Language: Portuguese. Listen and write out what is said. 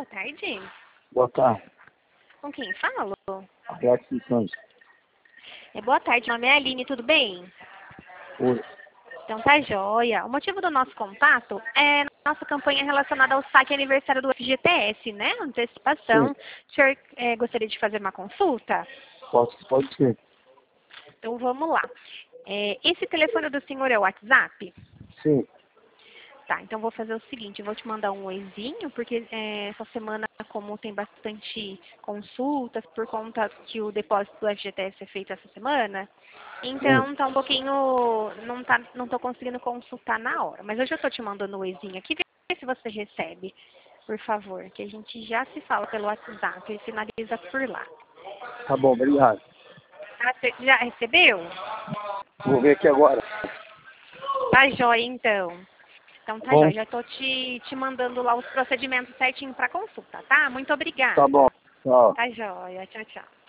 boa tarde. Boa tarde. Com quem falo? Beatriz dos Santos. Boa tarde, meu nome é Aline, tudo bem? Oi. Então tá joia. O motivo do nosso contato é nossa campanha relacionada ao saque aniversário do FGTS, né? Antecipação. Sim. O senhor gostaria de fazer uma consulta? Pode ser. Então vamos lá. Esse telefone do senhor é o WhatsApp? Sim. Tá, então vou fazer o seguinte, eu vou te mandar um oizinho, porque essa semana, como tem bastante consultas, por conta que o depósito do FGTS é feito essa semana, então tá um pouquinho, não tô conseguindo consultar na hora, mas eu já tô te mandando um oizinho aqui, vê se você recebe, por favor, que a gente já se fala pelo WhatsApp e finaliza por lá. Tá bom, obrigado. Ah, você já recebeu? Vou ver aqui agora. Tá jóia, então. Então Tá tá jóia, bom? já tô te mandando lá os procedimentos certinho para consulta, tá? Muito obrigada. Tá bom. Tchau. Tá jóia, tchau, tchau.